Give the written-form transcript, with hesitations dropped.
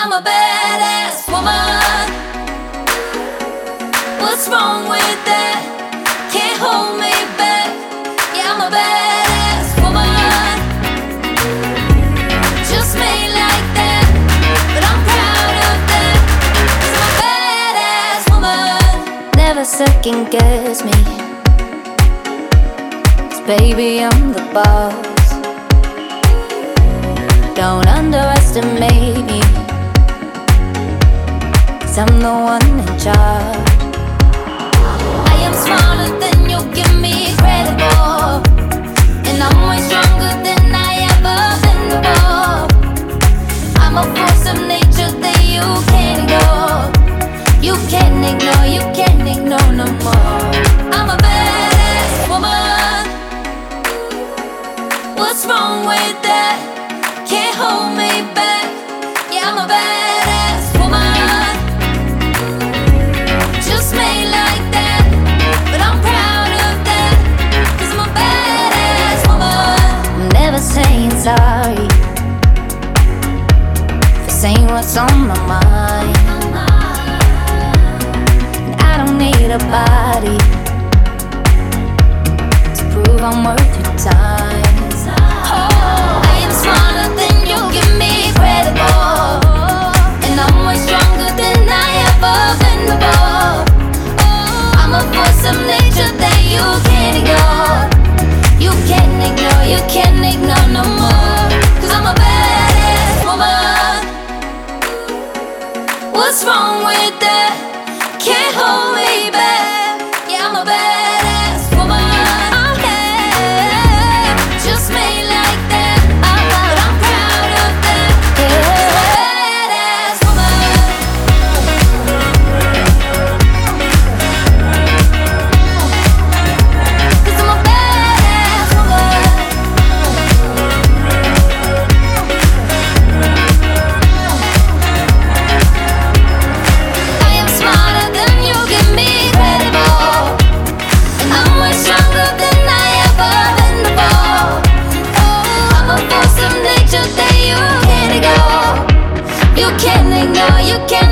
I'm a badass woman. What's wrong with that? Can't hold me back. Yeah, I'm a badass woman. Just made like that, but I'm proud of that. 'Cause I'm a badass woman. Never second guess me, 'cause baby I'm the boss. Don't underestimate me, 'cause I'm the one in charge. I am smarter than you give me credit for, and I'm way stronger than I ever been before. I'm a force of nature that you can't ignore. You can't ignore, you can't ignore no more. I'm a badass woman. What's wrong with that? Can't hold me back. Yeah, I'm a badass woman. Just made like that, but I'm proud of that. 'Cause I'm a badass woman. I'm never saying sorry for saying what's on my mind. And I don't need a body to prove I'm worth your time. I am smarter than you give me credit for, and I'm way stronger than I ever been before. I'm a force of nature that you can't ignore. You can't ignore, you can't ignore no more. 'Cause I'm a badass woman. What's wrong with that? Can't hold me back. Yeah, I'm a badass woman. Oh yeah, just made like that, but I'm proud of that. Yeah, badass woman. 'Cause I'm a badass woman. I am smarter than you give me credit for, and I'm way stronger than I ever been before. I'm a force of nature that you can't ignore. You can't ignore, you can't